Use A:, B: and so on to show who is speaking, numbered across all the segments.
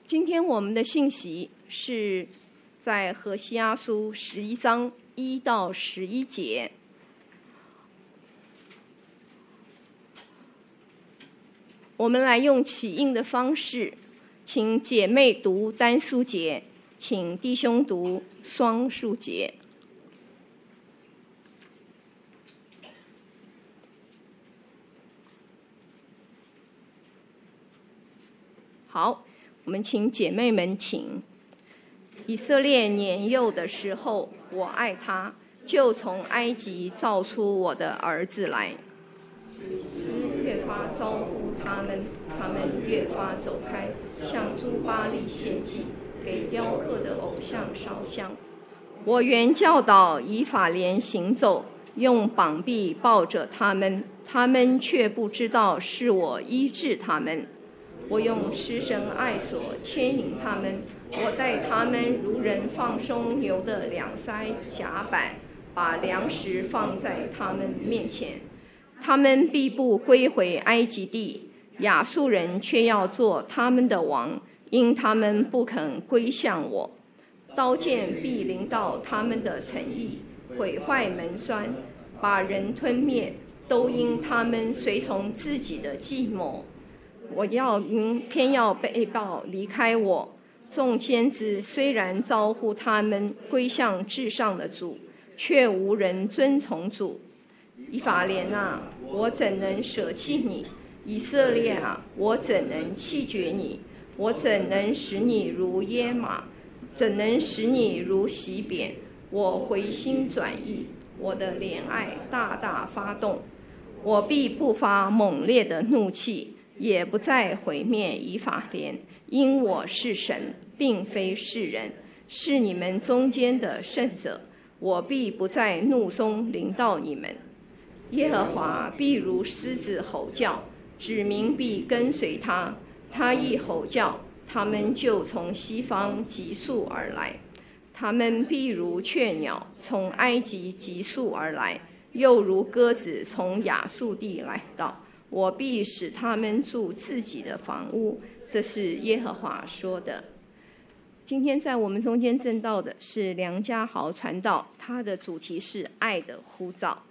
A: 今天我们的信息是在何西阿书11章1到11节。我们来用起印的方式，请姐妹读单数节，请弟兄读双数节。好，我们请姐妹们请。以色列年幼的时候，我爱他，就从埃及造出我的儿子来。越发招呼他们，他们越发走开，向诸巴力献祭，给雕刻的偶像烧香。我原教导以法莲行走，用膀臂抱着他们，他们却不知道是我医治他们。我用施神爱所牵引他们，我带他们如人放松牛的两腮甲板，把粮食放在他们面前。他们必不归回埃及地，亚述人却要做他们的王，因他们不肯归向我。刀剑必临到他们的城邑，毁坏门栓，把人吞灭，都因他们随从自己的计谋。我偏要背道离开我。众先知虽然招呼他们归向至上的主，却无人遵从主。以法莲啊，我怎能舍弃你？以色列啊，我怎能弃绝你？我怎能使你如耶马？怎能使你如洗扁？我回心转意，我的怜爱大大发动。我必不发猛烈的怒气，也不再毁灭以法莲，因我是神，并非是人，是你们中间的圣者。我必不在怒中临到你们。耶和华必如狮子吼叫，子民必跟随他。他一吼叫，他们就从西方急速而来。他们必如雀鸟从埃及急速而来，又如鸽子从亚述地来到。我必使他们住自己的房屋，这是耶和华说的。今天在我们中间证道的是梁家豪传道，他的主题是爱的呼召。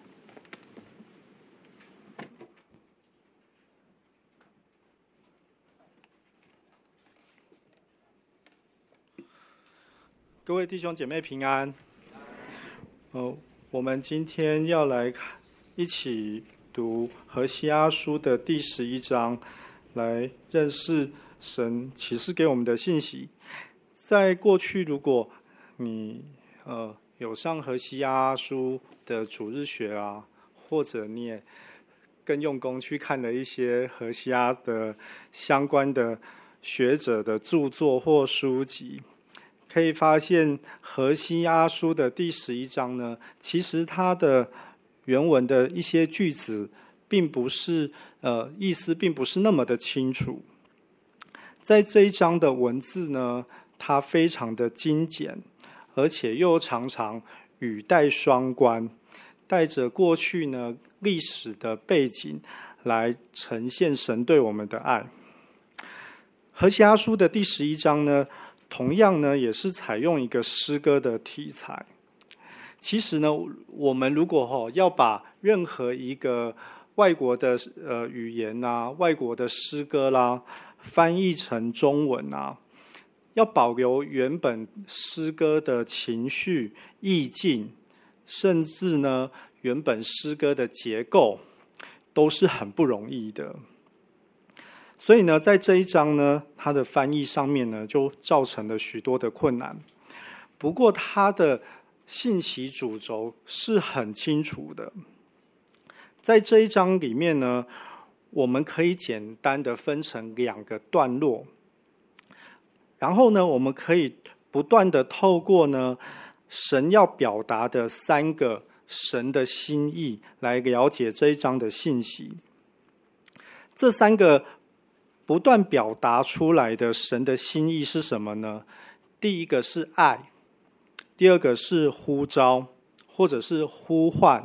B: 各位弟兄姐妹平安。我们今天要来一起读何西阿书的第11章，来认识神启示给我们的信息。在过去，如果你有上何西阿书的主日学啊，或者你也更用功去看了一些何西阿的相关的学者的著作或书籍，可以发现何西阿书的第11章呢，其实它的原文的一些句子并不是意思并不是那么的清楚。在这一章的文字呢，它非常的精简，而且又常常语带双关，带着过去呢历史的背景来呈现神对我们的爱。何西阿书的第11章呢，同样呢也是采用一个诗歌的题材。其实呢，我们如果要把任何一个外国的语言啊、外国的诗歌啦翻译成中文啊，要保留原本诗歌的情绪、意境，甚至呢原本诗歌的结构，都是很不容易的。所以呢，在这一章呢，它的翻译上面呢，就造成了许多的困难。不过，它的信息主轴是很清楚的。在这一章里面呢，我们可以简单的分成2个段落，然后呢，我们可以不断的透过呢，神要表达的3个神的心意，来了解这一章的信息。这3个不断表达出来的神的心意是什么呢？第一个是爱，第二个是呼召，或者是呼唤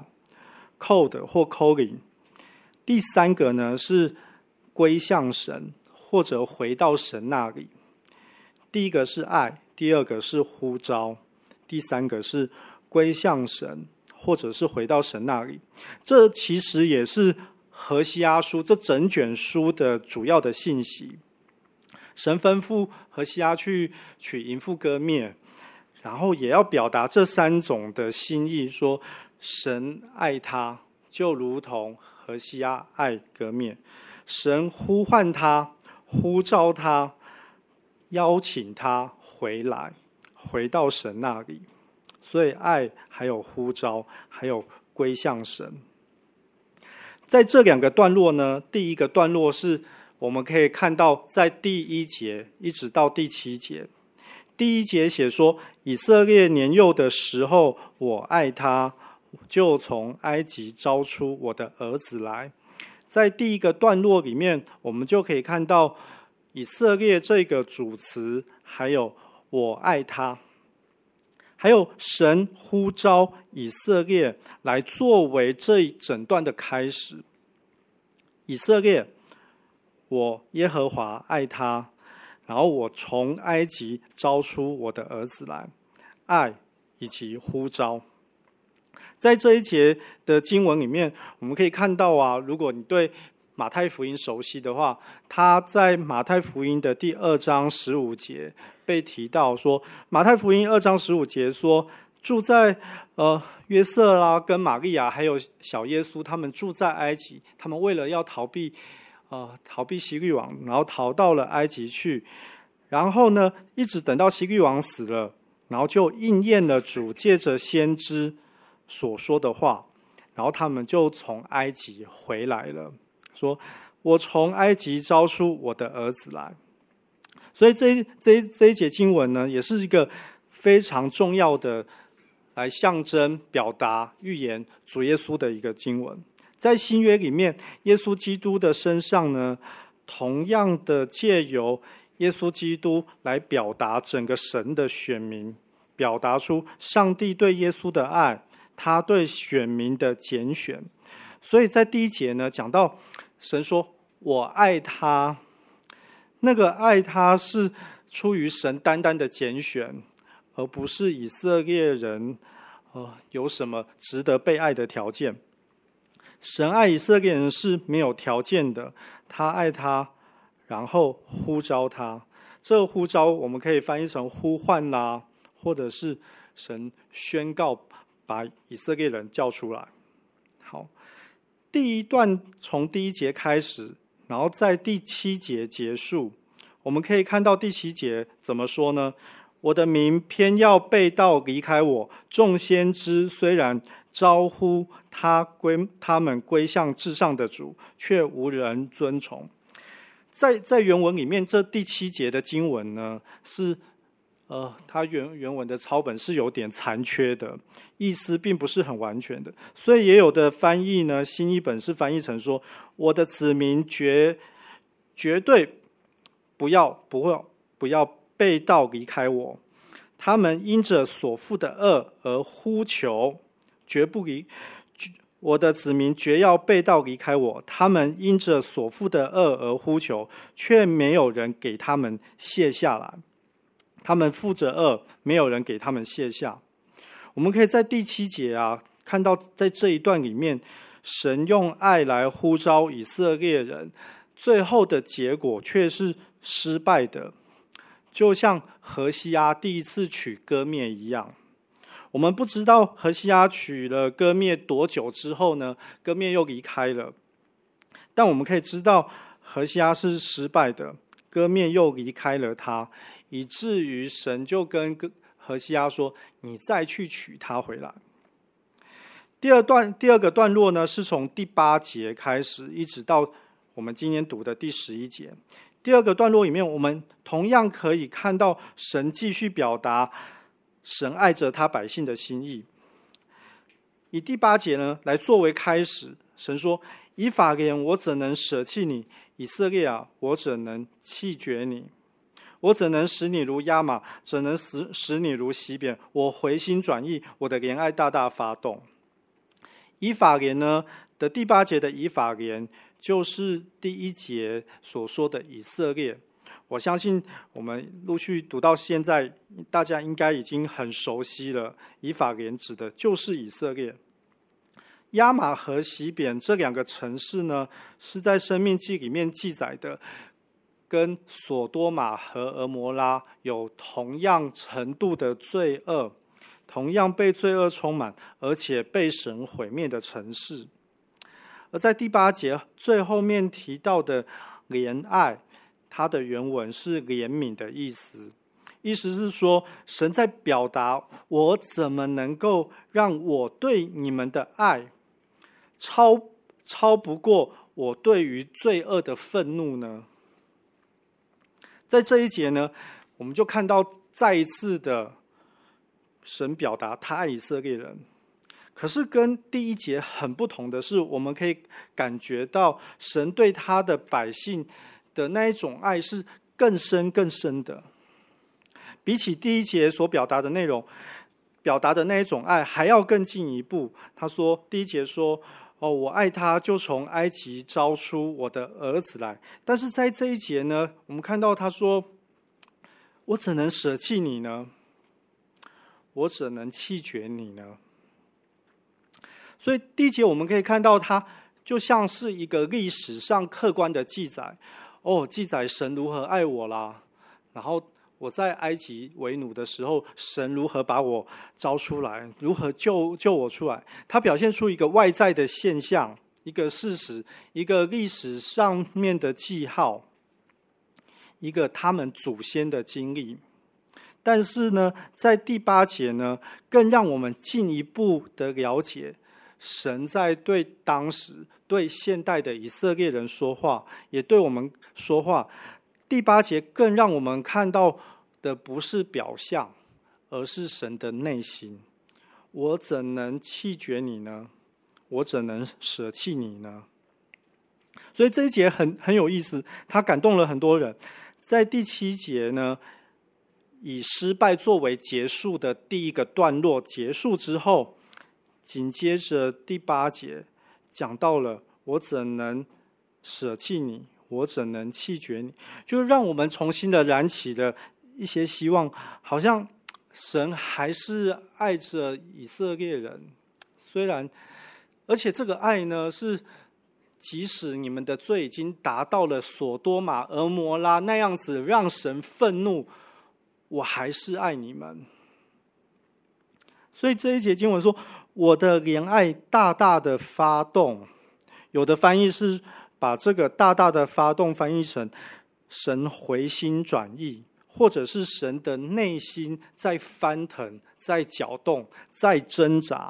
B: code 或 calling， 第3个呢是归向神，或者回到神那里。 第一个是爱，第二个是呼召，第三个是归向神，或者是回到神那里。这其实也是何西阿书这整卷书的主要的信息。神吩咐何西阿去娶淫妇歌篾，然后也要表达这三种的心意，说神爱他，就如同何西阿爱歌篾。神呼唤他，呼召他，邀请他回来，回到神那里。所以爱还有呼召，还有归向神。在这两个段落呢，第一个段落是我们可以看到在第1节一直到第7节。第1节写说，以色列年幼的时候，我爱他，就从埃及招出我的儿子来。在第一个段落里面，我们就可以看到以色列这个主词，还有我爱他，还有神呼召以色列来作为这一整段的开始。以色列，我耶和华爱他，然后我从埃及招出我的儿子来，爱以及呼召。在这一节的经文里面，我们可以看到啊，如果你对马太福音熟悉的话，他在马太福音的第2章15节被提到说，马太福音2章15节说，住在约瑟啦跟玛利亚还有小耶稣，他们住在埃及，他们为了要逃避希律王，然后逃到了埃及去，然后呢，一直等到希律王死了，然后就应验了主借着先知所说的话，然后他们就从埃及回来了，说我从埃及招出我的儿子来。所以这一节经文呢，也是一个非常重要的来象征表达预言主耶稣的一个经文。在新约里面，耶稣基督的身上呢，同样的借由耶稣基督来表达整个神的选民，表达出上帝对耶稣的爱，他对选民的拣选。所以在第1节呢，讲到神说我爱他，那个爱他是出于神单单的拣选，而不是以色列人有什么值得被爱的条件。神爱以色列人是没有条件的，他爱他，然后呼召他。这个呼召我们可以翻译成呼唤啦，或者是神宣告把以色列人叫出来。好，第一段从第1节开始，然后在第7节结束。我们可以看到第7节怎么说呢？我的民偏要背道离开我，众先知虽然招呼他们归向至上的主，却无人遵从。在原文里面，这第7节的经文呢，是它原文的抄本是有点残缺的，意思并不是很完全的，所以也有的翻译呢，新译本是翻译成说，我的子民绝对不要背道离开我，他们因着所负的恶而呼求，我的子民绝要背道离开我，他们因着所负的恶而呼求，却没有人给他们卸下来。他们负着恶，没有人给他们卸下。我们可以在第7节看到在这一段里面，神用爱来呼召以色列人，最后的结果却是失败的，就像何西阿第1次取歌篾一样。我们不知道何西阿取了歌篾多久之后呢，歌篾又离开了，但我们可以知道何西阿是失败的，歌篾又离开了他，以至于神就跟何西阿说，你再去取他回来。第二个段落呢，是从第8节开始，一直到我们今天读的第11节。第2个段落里面，我们同样可以看到神继续表达神爱着他百姓的心意。以第8节呢来作为开始，神说，以法莲我怎能舍弃你，以色列啊，我怎能弃绝你？我怎能使你如亚玛，怎能使你如西边？我回心转意，我的怜爱大大发动。以法莲呢的第8节的以法莲，就是第1节所说的以色列。 我相信我们陆续读到现在，大家应该已经很熟悉了。以法莲指的就是以色列。亚玛和洗扁这两个城市呢，是在申命记里面记载的，跟索多玛和俄摩拉有同样程度的罪恶，同样被罪恶充满，而且被神毁灭的城市。而在第8节最后面提到的怜爱，它的原文是怜悯的意思，意思是说，神在表达我怎么能够让我对你们的爱超不过我对于罪恶的愤怒呢？在这一节呢，我们就看到再一次的神表达他爱以色列人。可是跟第1节很不同的是，我们可以感觉到神对他的百姓的那一种爱是更深更深的，比起第1节所表达的内容，表达的那一种爱还要更进一步。他说，第1节说，我爱他，就从埃及招出我的儿子来。但是在这一节呢，我们看到他说，我怎能舍弃你呢？我怎能弃绝你呢？所以第1节我们可以看到，它就像是一个历史上客观的记载，记载神如何爱我啦，然后我在埃及为奴的时候，神如何把我招出来，如何救我出来。它表现出一个外在的现象，一个事实，一个历史上面的记号，一个他们祖先的经历。但是呢，在第8节呢，更让我们进一步的了解神在对当时对现代的以色列人说话，也对我们说话。第8节更让我们看到的不是表象，而是神的内心。我怎能弃绝你呢？我怎能舍弃你呢？所以这一节很有意思，它感动了很多人。在第7节呢，以失败作为结束的第一个段落结束之后，紧接着第8节讲到了我怎能舍弃你，我怎能弃绝你，就让我们重新的燃起了一些希望，好像神还是爱着以色列人。虽然，而且这个爱呢，是即使你们的罪已经达到了索多玛、俄摩拉那样子让神愤怒，我还是爱你们。所以这一节经文说，我的怜爱大大的发动，有的翻译是把这个大大的发动翻译成神回心转意，或者是神的内心在翻腾，在搅动，在挣扎。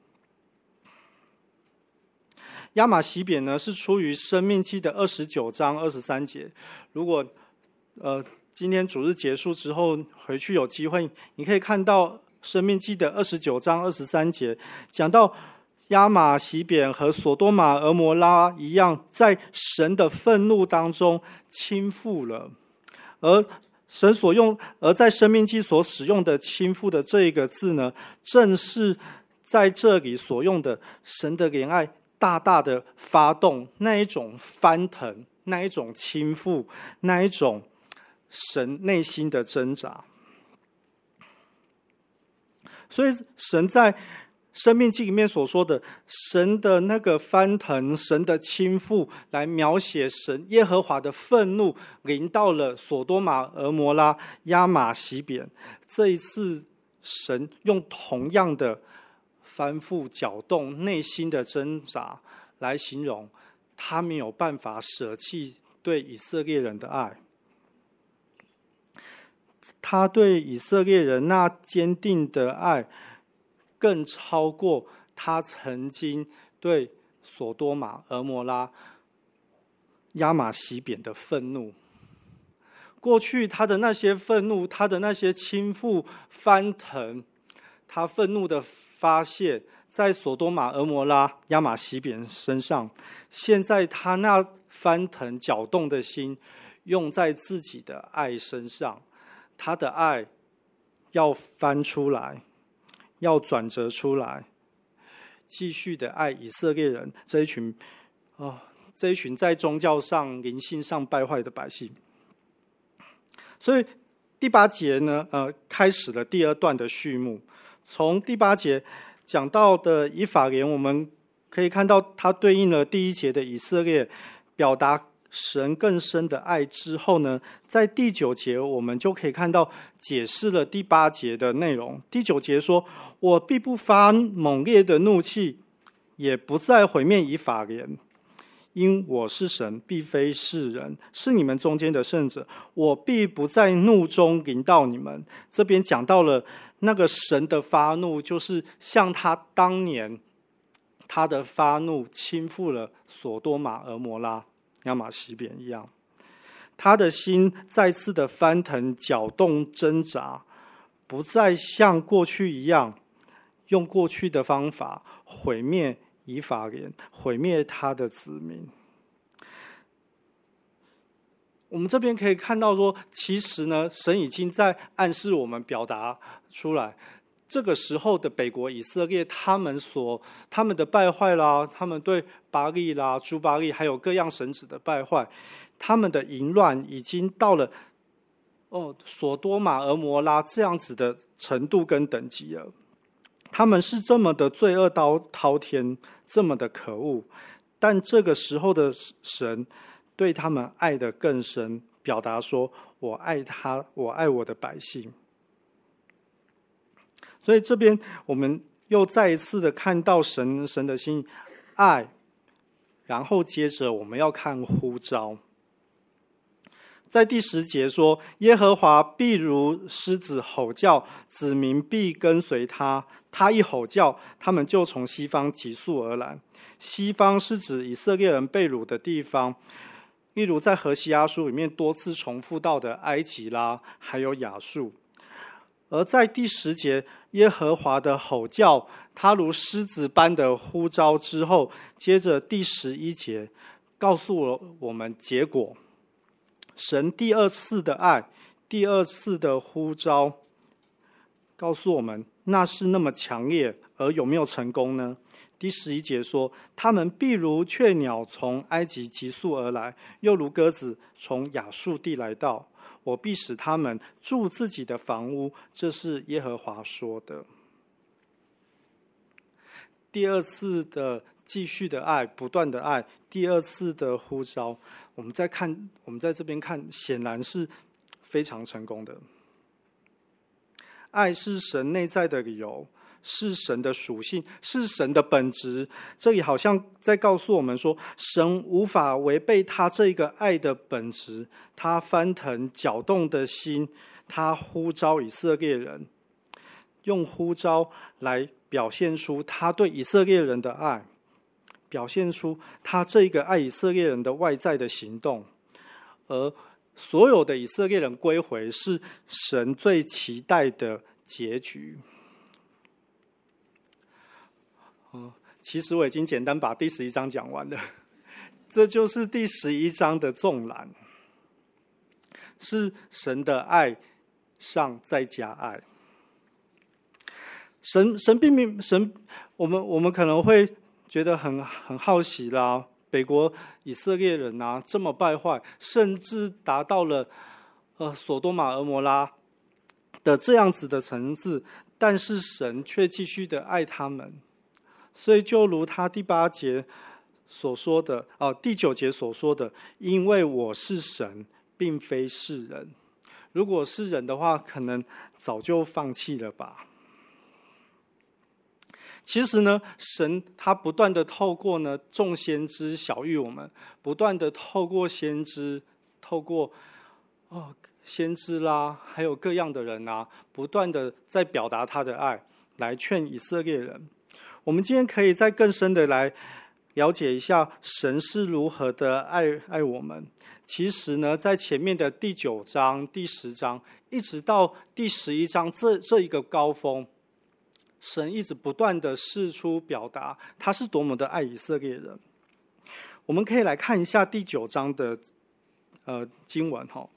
B: 亚玛洗扁呢，是出于申命记的29章23节。如果今天主日结束之后回去有机会，你可以看到申命记的29章23节，讲到亚玛洗扁和索多玛、俄摩拉一样，在神的愤怒当中倾覆了。而在申命记所使用的倾覆的这一个字呢，正是在这里所用的神的怜爱大大的发动，那一种翻腾，那一种倾覆，那一种神内心的挣扎。所以神在申命记里面所说的神的那个翻腾，神的倾覆，来描写神耶和华的愤怒临到了索多玛、俄摩拉、亚玛洗扁。这一次神用同样的翻覆搅动内心的挣扎来形容他没有办法舍弃对以色列人的爱。他对以色列人那坚定的爱更超过他曾经对索多玛、俄摩拉、亚玛洗扁的愤怒。过去他的那些愤怒，他的那些倾覆翻腾，他愤怒的发泄在索多玛、俄摩拉、亚玛洗扁身上，现在他那翻腾搅动的心用在自己的爱身上。他的爱要翻出来，要转折出来，继续的爱以色列人这一群在宗教上灵性上败坏的百姓。 所以第8节呢，开始了第2段的序幕。从第8节讲到的以法莲，我们可以看到它对应了第1节的以色列，表达神更深的爱之后呢，在第9节我们就可以看到解释了第8节的内容。第9节说：“我必不发猛烈的怒气，也不再毁灭以法莲，因我是神，必非是人，是你们中间的圣者，我必不在怒中临到你们。”这边讲到了那个神的发怒，就是像他当年他的发怒倾覆了所多玛、俄摩拉、亚玛西扁一样，他的心再次的翻腾、搅动、挣扎，不再像过去一样用过去的方法毁灭以法莲，毁灭他的子民。我们这边可以看到说，其实呢，神已经在暗示我们表达出来，这个时候的北国以色列，他们的败坏啦，他们对巴力啦、诸巴力还有各样神子的败坏，他们的淫乱已经到了所多玛、俄摩拉这样子的程度跟等级了。他们是这么的罪恶滔天，这么的可恶，但这个时候的神对他们爱得更深，表达说：“我爱他，我爱我的百姓。”所以这边我们又再一次的看到神的心爱，然后接着我们要看呼召。在第10节说：“耶和华必如狮子吼叫，子民必跟随他。他一吼叫，他们就从西方急速而来。”西方是指以色列人被掳的地方，例如在何西阿书里面多次重复到的埃及啦，还有亚述。而在第10节，耶和华的吼叫，他如狮子般的呼召之后，接着第11节告诉了我们结果。神第2次的爱，第2次的呼召，告诉我们那是那么强烈，而有没有成功呢？第11节说：“他们必如雀鸟从埃及急速而来，又如鸽子从亚述地来到。我必使他们住自己的房屋。”这是耶和华说的。第2次的继续的爱，不断的爱，第2次的呼召，我们在这边看，显然是非常成功的。爱是神内在的理由，是神的属性，是神的本质。这里好像在告诉我们说，神无法违背他这个爱的本质。他翻腾搅动的心，他呼召以色列人，用呼召来表现出他对以色列人的爱，表现出他这个爱以色列人的外在的行动。而所有的以色列人归回，是神最期待的结局。其实我已经简单把第11章讲完了，这就是第11章的纵览，是神的爱上再加爱。神并没神，我们可能会觉得很好奇啦，北国以色列人啊这么败坏，甚至达到了所多玛、俄摩拉的这样子的层次，但是神却继续的爱他们。所以就如他第8节所说的，第9节所说的，因为我是神，并非是人。如果是人的话，可能早就放弃了吧。其实呢，神他不断的透过呢众先知晓谕我们，不断的透过先知，透过先知啦，还有各样的人啊，不断的在表达他的爱，来劝以色列人。我们今天可以再更深的来了解一下神是如何的爱我们。其实呢，在前面的第9章、第10章，一直到第11章这一个高峰，神一直不断的释出表达他是多么的爱以色列人。我们可以来看一下第9章的经文哈。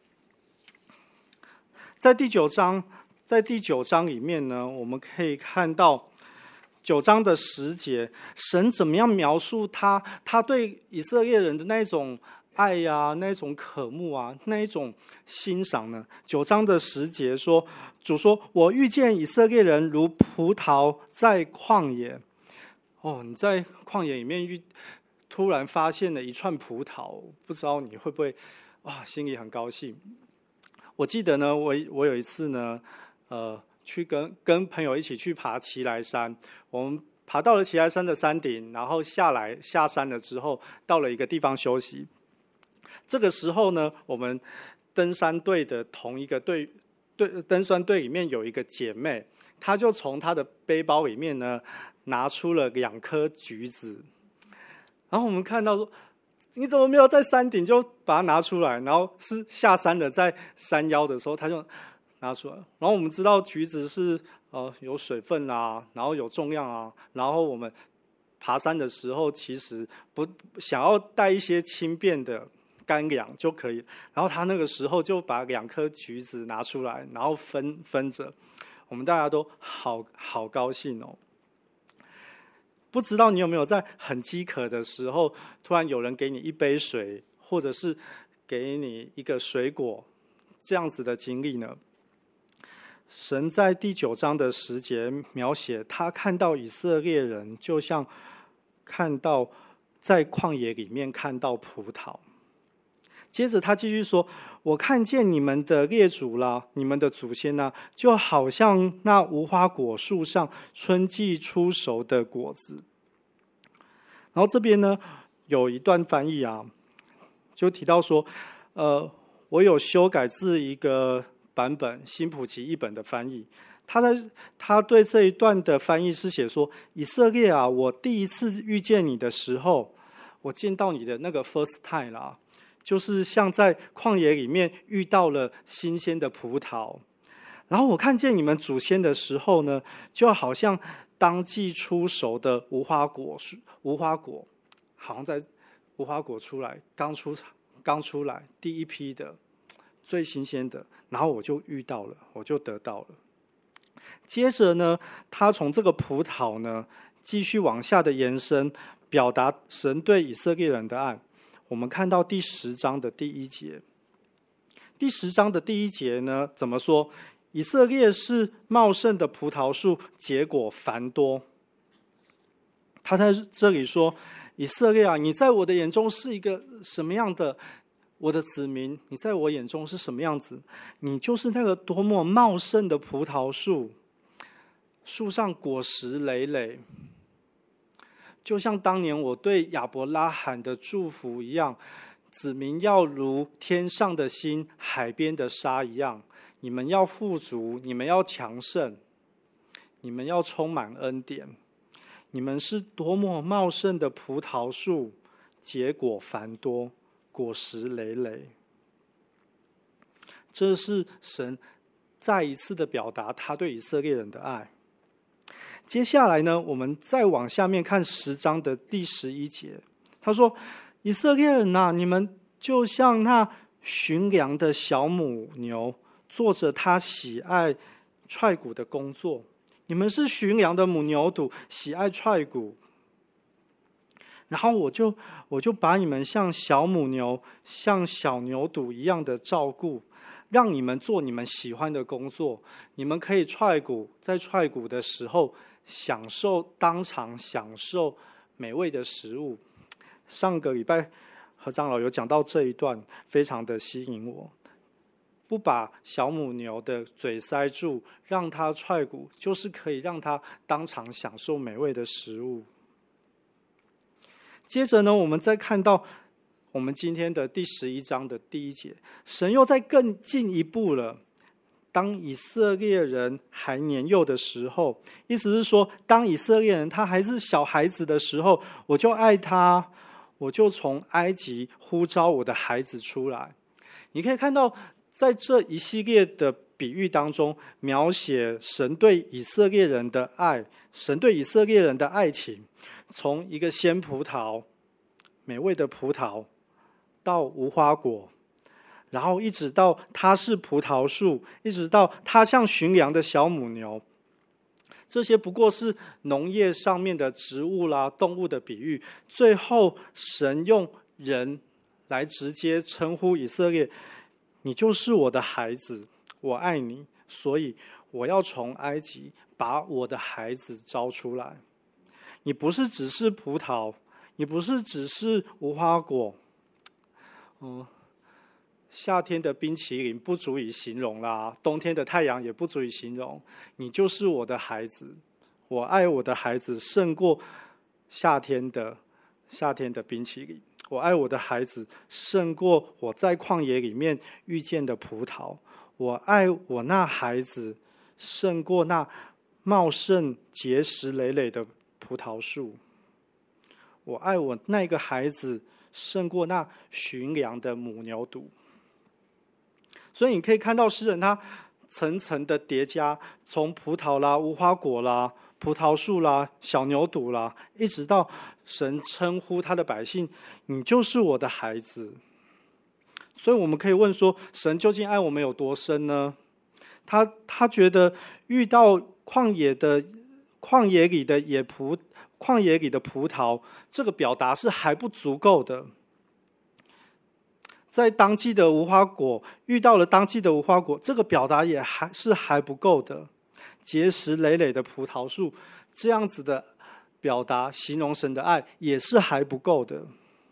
B: 在第9章里面呢，我们可以看到9章的10节，神怎么样描述他对以色列人的那种爱呀，那种渴慕啊，那一种欣赏呢？9章的10节说，主说：“我遇见以色列人如葡萄在旷野。”你在旷野里面突然发现了一串葡萄，不知道你会不会心里很高兴？我记得呢，我有一次呢，去跟朋友一起去爬奇莱山，我们爬到了奇莱山的山顶，然后下山了之后，到了一个地方休息。这个时候呢，我们登山队的同一个登山队里面有一个姐妹，她就从她的背包里面呢拿出了2颗橘子，然后我们看到说，你怎么没有在山顶就把它拿出来？然后是下山的，在山腰的时候，她就拿出来。然后我们知道橘子是有水分啊，然后有重量啊，然后我们爬山的时候其实不想要带一些轻便的干粮就可以。然后他那个时候就把2颗橘子拿出来，然后分着，我们大家都好高兴哦。不知道你有没有在很饥渴的时候，突然有人给你一杯水，或者是给你一个水果，这样子的经历呢？神在第9章的10节描写，他看到以色列人就像看到在旷野里面看到葡萄。接着他继续说，我看见你们的列祖啦，你们的祖先啦，就好像那无花果树上春季出熟的果子。然后这边呢有一段翻译啊，就提到说，我有修改自一个版本新普奇译本的翻译，他对这一段的翻译是写说，以色列啊，我第一次遇见你的时候，我见到你的那个 first time 啦，就是像在旷野里面遇到了新鲜的葡萄。然后我看见你们祖先的时候呢，就好像当季出熟的无花果，好像在无花果出来刚出来第一批的最新鲜的，然后我就遇到了，我就得到了。接着呢，他从这个葡萄呢继续往下的延伸，表达神对以色列人的爱。我们看到第10章的第1节，第10章的第1节呢怎么说？以色列是茂盛的葡萄树，结果繁多。他在这里说，以色列啊，你在我的眼中是一个什么样的？我的子民，你在我眼中是什么样子？你就是那个多么茂盛的葡萄树，树上果实累累，就像当年我对亚伯拉罕的祝福一样，子民要如天上的星、海边的沙一样。你们要富足，你们要强盛，你们要充满恩典。你们是多么茂盛的葡萄树，结果繁多，果实累累。这是神再一次的表达他对以色列人的爱。接下来呢，我们再往下面看10章的第11节，他说，以色列人啊，你们就像那驯良的小母牛，做着他喜爱踹骨的工作。你们是驯良的母牛犊，喜爱踹骨。然后我就把你们像小母牛、像小牛犊一样的照顾，让你们做你们喜欢的工作。你们可以踹骨，在踹骨的时候当场享受美味的食物。上个礼拜何长老有讲到这一段，非常的吸引我。不把小母牛的嘴塞住，让它踹骨，就是可以让它当场享受美味的食物。接着呢，我们再看到我们今天的第11章的第1节，神又再更进一步了。当以色列人还年幼的时候，意思是说，当以色列人他还是小孩子的时候，我就爱他，我就从埃及呼召我的孩子出来。你可以看到，在这一系列的比喻当中，描写神对以色列人的爱，神对以色列人的爱情，从一个鲜葡萄、美味的葡萄，到无花果，然后一直到它是葡萄树，一直到它像驯良的小母牛。这些不过是农业上面的植物啦、动物的比喻，最后神用人来直接称呼以色列，你就是我的孩子，我爱你，所以我要从埃及把我的孩子招出来。你不是只是葡萄，你不是只是无花果，夏天的冰淇淋不足以形容啦，冬天的太阳也不足以形容。你就是我的孩子，我爱我的孩子胜过夏天的冰淇淋。我爱我的孩子胜过我在旷野里面遇见的葡萄。我爱我那孩子胜过那茂盛结实累累的葡萄树。我爱我那个孩子胜过那驯良的母牛犊。所以你可以看到诗人他层层的叠加，从葡萄啦、无花果啦、葡萄树啦、小牛犊啦，一直到神称呼他的百姓，你就是我的孩子。所以我们可以问说，神究竟爱我们有多深呢？他觉得遇到旷野里的葡萄，这个表达是还不足够的。在当季的无花果遇到了当季的无花果，这个表达也还不够的。结实累累的葡萄树，这样子的表达形容神的爱也是还不够的。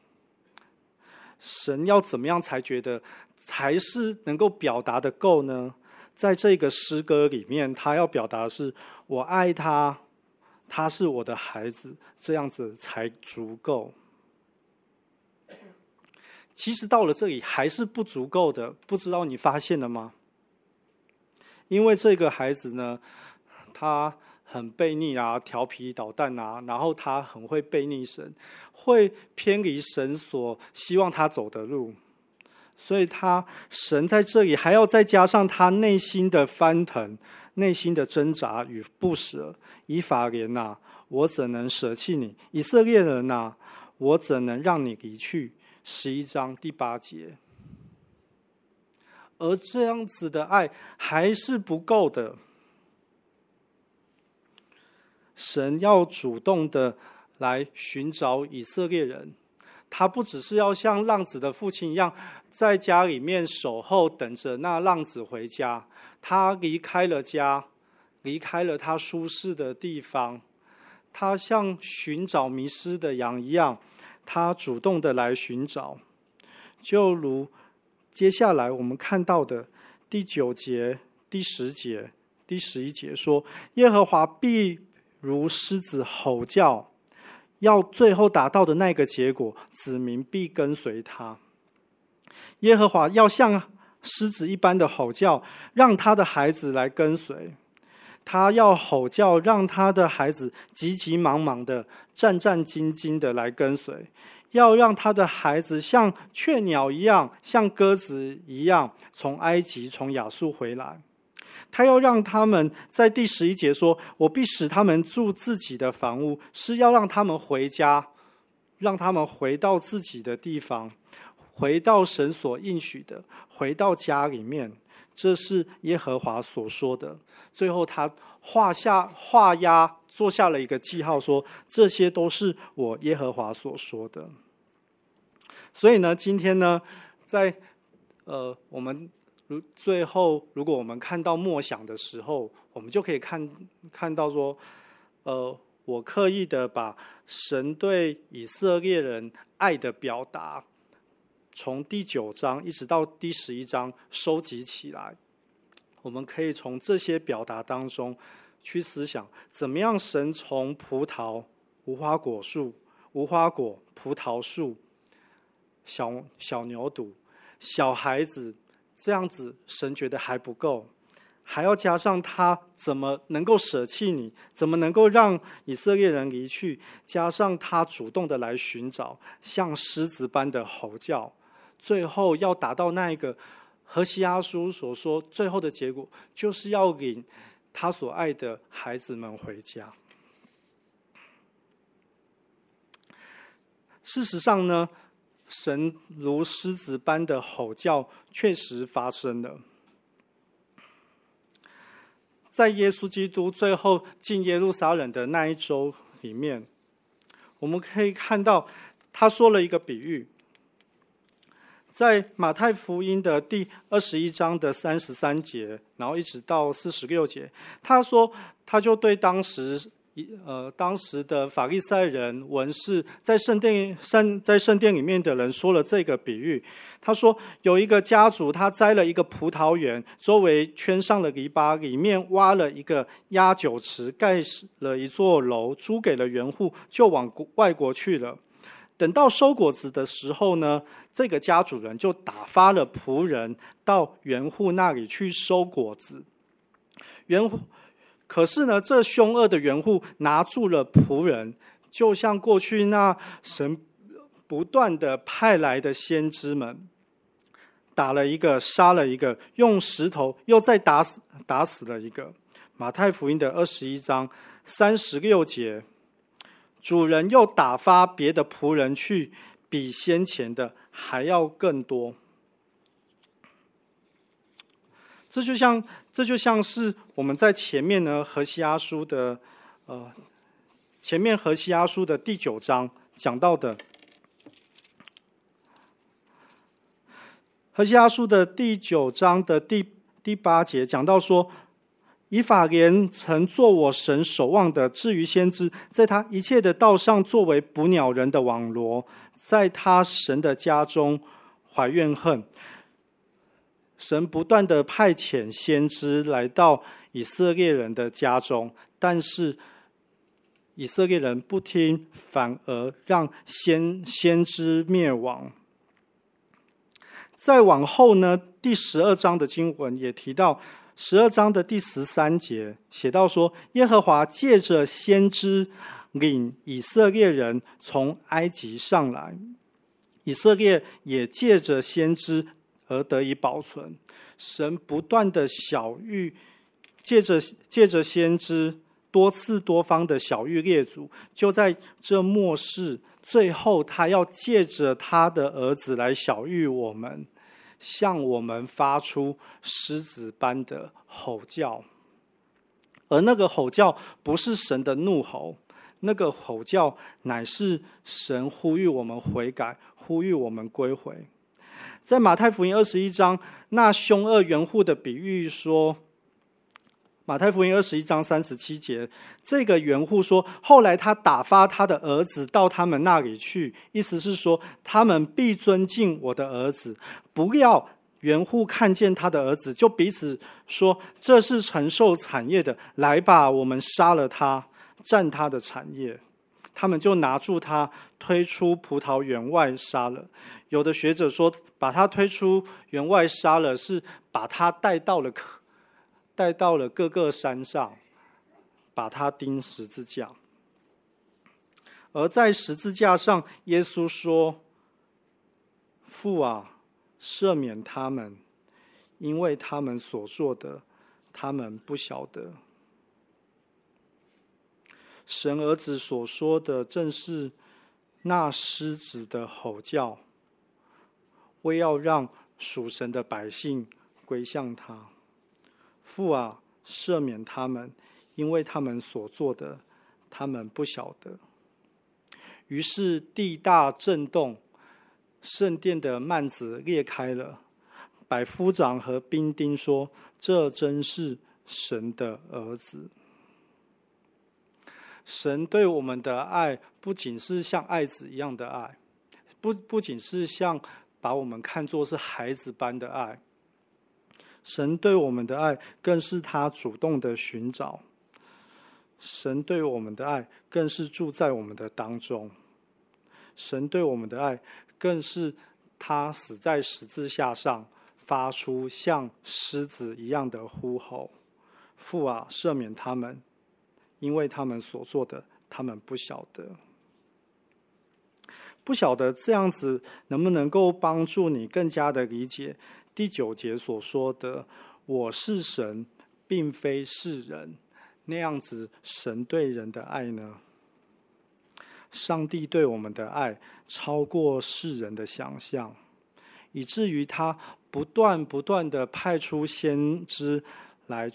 B: 神要怎么样才觉得才是能够表达的够呢？在这个诗歌里面，他要表达的是我爱他，他是我的孩子，这样子才足够。其实到了这里还是不足够的，不知道你发现了吗？因为这个孩子呢，他很悖逆啊，调皮捣蛋啊，然后他很会悖逆神，会偏离神所希望他走的路，所以神在这里还要再加上他内心的翻腾、内心的挣扎与不舍。以法莲啊，我怎能舍弃你？以色列人啊，我怎能让你离去？11章第8节。而这样子的爱还是不够的。神要主动的来寻找以色列人，他不只是要像浪子的父亲一样，在家里面守候等着那浪子回家。他离开了家，离开了他舒适的地方，他像寻找迷失的羊一样，他主动的来寻找。就如接下来我们看到的第9节、第10节、第11节说，耶和华必如狮子吼叫，要最后达到的那个结果，子民必跟随他。耶和华要像狮子一般的吼叫，让他的孩子来跟随。他要吼叫，让他的孩子急急忙忙的、战战兢兢的来跟随。要让他的孩子像雀鸟一样，像鸽子一样，从埃及、从亚述回来。他要让他们在第11节说，我必使他们住自己的房屋，是要让他们回家，让他们回到自己的地方，回到神所应许的，回到家里面。这是耶和华所说的。最后他画押做下了一个记号，说这些都是我耶和华所说的。所以呢，今天呢，在我们最后，如果我们看到默想的时候，我们就可以看到说，我刻意的把神对以色列人爱的表达，从第9章一直到第11章收集起来。我们可以从这些表达当中去思想，怎么样神从葡萄、无花果树、无花果、葡萄树、小牛犊、小孩子，这样子神觉得还不够，还要加上他怎么能够舍弃你，怎么能够让以色列人离去，加上他主动的来寻找，像狮子般的吼叫，最后要达到那一个何西阿书所说，最后的结果就是要领他所爱的孩子们回家。事实上呢，神如狮子般的吼叫确实发生了。在耶稣基督最后进耶路撒冷的那一周里面，我们可以看到他说了一个比喻。 在马太福音的第21章的33节，然后一直到46节，他就对当时的法利赛人、文士在圣殿里面的人说了这个比喻。他说，有一个家族，他栽了一个葡萄园，周围圈上了篱笆，里面挖了一个压酒池，盖了一座楼，租给了园户，就往外国去了。等到收果子的时候呢，这个家主人就打发了仆人到园户那里去收果子。可是呢，这凶恶的园户拿住了仆人，就像过去那神不断的派来的先知们，打了一个，杀了一个，用石头又再打死了一个。马太福音的21章36节，主人又打发别的仆人去，比先前的还要更多。这就像是我们在前面呢何西阿书的前面何西阿书的第9章讲到的。何西阿书的第9章的第8节讲到说，以法莲曾做我神守望的，至于先知，在他一切的道上作为捕鸟人的网罗，在他神的家中怀怨恨。神不断的派遣先知来到以色列人的家中，但是以色列人不听，反而让先知灭亡。再往后呢，第12章的经文也提到，12章的第13节写到说，耶和华借着先知领以色列人从埃及上来，以色列也借着先知而得以保存。神不断的晓谕，借着先知多次多方的晓谕列祖，就在这末世，最后他要借着他的儿子来晓谕我们，向我们发出狮子般的吼叫。而那个吼叫不是神的怒吼，那个吼叫乃是神呼吁我们悔改，呼吁我们归回。在马太福音21章，那凶恶园户的比喻说，马太福音21章37节，这个园户说，后来他打发他的儿子到他们那里去，意思是说，他们必尊敬我的儿子。不料园户看见他的儿子，就彼此说，这是承受产业的，来吧，我们杀了他，占他的产业。他们就拿住他，推出葡萄园外杀了。有的学者说，把他推出园外杀了，是把他带到了各个山上，把他钉十字架。而在十字架上，耶稣说，父啊，赦免他们，因为他们所做的，他们不晓得。神儿子所说的正是那狮子的吼叫，为要让属神的百姓归向他。父啊，赦免他们，因为他们所做的，他们不晓得。于是地大震动，圣殿的幔子裂开了。百夫长和兵丁说，这真是神的儿子。神对我们的爱不仅是像爱子一样的爱，不仅是像把我们看作是孩子般的爱，神对我们的爱更是他主动的寻找。神对我们的爱更是住在我们的当中。神对我们的爱更是他死在十字架上，发出像狮子一样的呼吼。父啊，赦免他们，因为他们所做的，他们不晓得。不晓得这样子能不能够帮助你更加的理解第9节所说的我是神，并非是人，那样子神对人的爱呢？上帝对我们的爱超过世人的想象，以至于他不断的派出先知来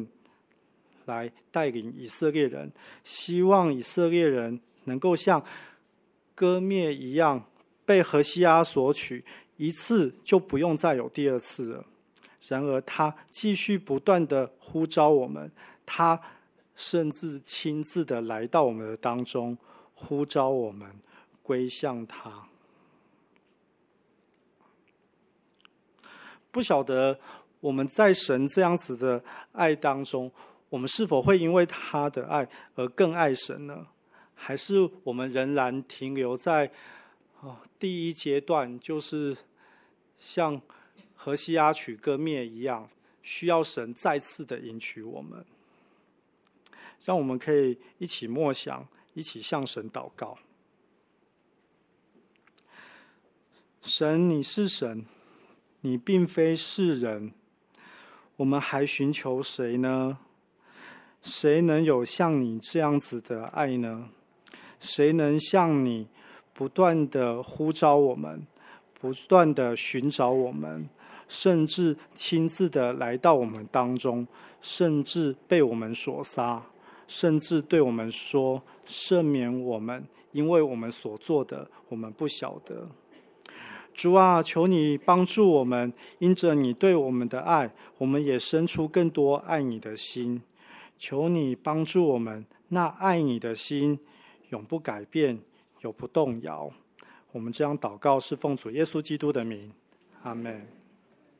B: 带领以色列人，希望以色列人能够像歌篾一样被何西阿所取， 一次就不用再有第二次了。然而他继续不断的呼召我们，他甚至亲自的来到我们的当中，呼召我们归向他。不晓得我们在神这样子的爱当中，我们是否会因为他的爱而更爱神呢？还是我们仍然停留在第一阶段，就是像何西阿取歌灭一样，需要神再次的迎娶我们？让我们可以一起默想，一起向神祷告。神，你是神，你并非是人，我们还寻求谁呢？谁能有像你这样子的爱呢？谁能像你不断的呼召我们，不断的寻找我们，甚至亲自的来到我们当中，甚至被我们所杀，甚至对我们说赦免我们，因为我们所做的我们不晓得。主啊，求你帮助我们，因着你对我们的爱，我们也生出更多爱你的心。求你帮助我们，那爱你的心永不改变，永不动摇。我们这样祷告是奉主耶稣基督的名，阿们。